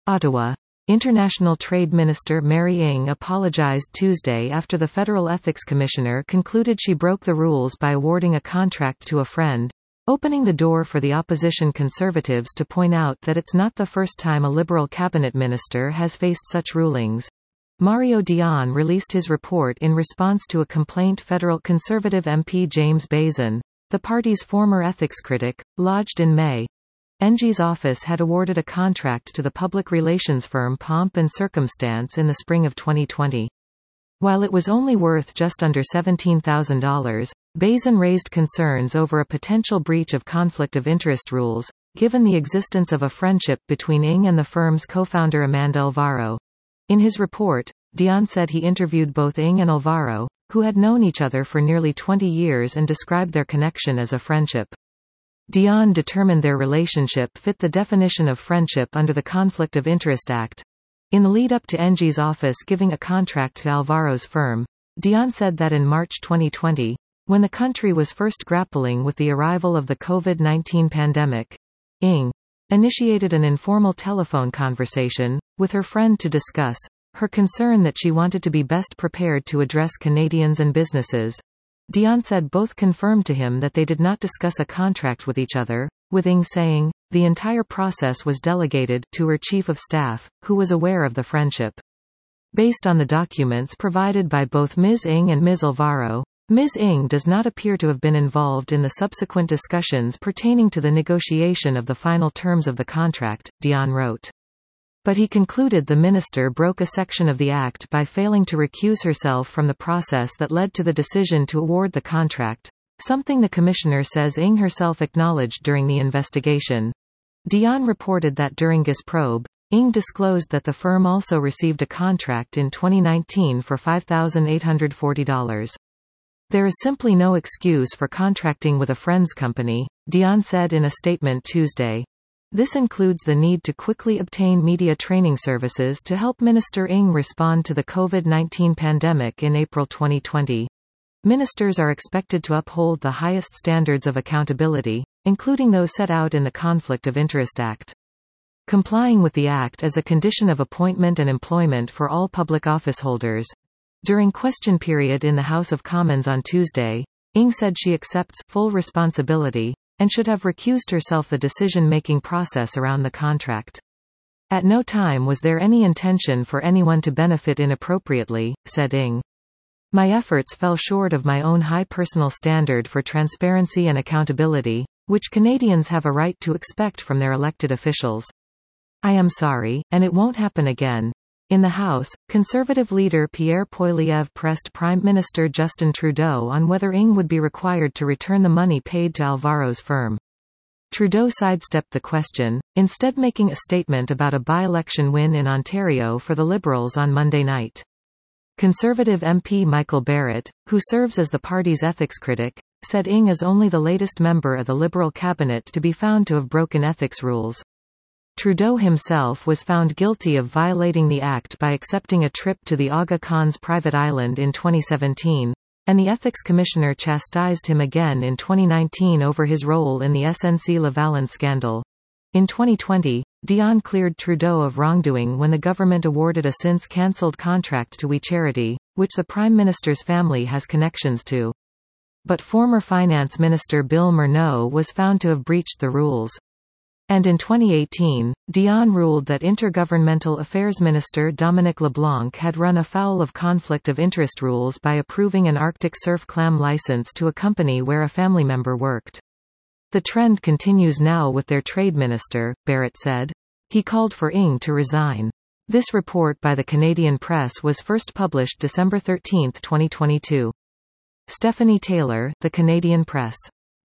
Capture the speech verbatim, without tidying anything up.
Ottawa. International Trade Minister Mary Ng apologized Tuesday after the Federal Ethics Commissioner concluded she broke the rules by awarding a contract to a friend, opening the door for the opposition Conservatives to point out that it's not the first time a Liberal cabinet minister has faced such rulings. Mario Dion released his report in response to a complaint federal Conservative M P James Bazin, the party's former ethics critic, lodged in May. Ng's office had awarded a contract to the public relations firm Pomp and Circumstance in the spring of twenty twenty. While it was only worth just under seventeen thousand dollars, Bazin raised concerns over a potential breach of conflict of interest rules, given the existence of a friendship between Ng and the firm's co-founder Amanda Alvaro. In his report, Dion said he interviewed both Ng and Alvaro, who had known each other for nearly twenty years, and described their connection as a friendship. Dion determined their relationship fit the definition of friendship under the Conflict of Interest Act. In the lead-up to Ng's office giving a contract to Alvaro's firm, Dion said that in March twenty twenty, when the country was first grappling with the arrival of the COVID nineteen pandemic, Ng initiated an informal telephone conversation with her friend to discuss her concern that she wanted to be best prepared to address Canadians and businesses. Dion said both confirmed to him that they did not discuss a contract with each other, with Ng saying, the entire process was delegated to her chief of staff, who was aware of the friendship. Based on the documents provided by both Miz Ng and Miz Alvaro, Miz Ng does not appear to have been involved in the subsequent discussions pertaining to the negotiation of the final terms of the contract, Dion wrote. But he concluded the minister broke a section of the Act by failing to recuse herself from the process that led to the decision to award the contract, something the commissioner says Ng herself acknowledged during the investigation. Dion reported that during his probe, Ng disclosed that the firm also received a contract in twenty nineteen for five thousand eight hundred forty dollars. There is simply no excuse for contracting with a friend's company, Dion said in a statement Tuesday. This includes the need to quickly obtain media training services to help Minister Ng respond to the COVID nineteen pandemic in April twenty twenty. Ministers are expected to uphold the highest standards of accountability, including those set out in the Conflict of Interest Act. Complying with the Act is a condition of appointment and employment for all public office holders. During question period in the House of Commons on Tuesday, Ng said she accepts full responsibility and should have recused herself the decision-making process around the contract. At no time was there any intention for anyone to benefit inappropriately, said Ng. My efforts fell short of my own high personal standard for transparency and accountability, which Canadians have a right to expect from their elected officials. I am sorry, and it won't happen again. In the House, Conservative leader Pierre Poilievre pressed Prime Minister Justin Trudeau on whether Ng would be required to return the money paid to Alvaro's firm. Trudeau sidestepped the question, instead making a statement about a by-election win in Ontario for the Liberals on Monday night. Conservative M P Michael Barrett, who serves as the party's ethics critic, said Ng is only the latest member of the Liberal cabinet to be found to have broken ethics rules. Trudeau himself was found guilty of violating the Act by accepting a trip to the Aga Khan's private island in twenty seventeen, and the Ethics Commissioner chastised him again in twenty nineteen over his role in the S N C-Lavalin scandal. In twenty twenty, Dion cleared Trudeau of wrongdoing when the government awarded a since-cancelled contract to We Charity, which the Prime Minister's family has connections to. But former Finance Minister Bill Morneau was found to have breached the rules. And in twenty eighteen, Dion ruled that Intergovernmental Affairs Minister Dominic LeBlanc had run afoul of conflict of interest rules by approving an Arctic surf clam license to a company where a family member worked. The trend continues now with their trade minister, Barrett said. He called for Ng to resign. This report by the Canadian Press was first published December thirteenth twenty twenty-two. Stephanie Taylor, The Canadian Press.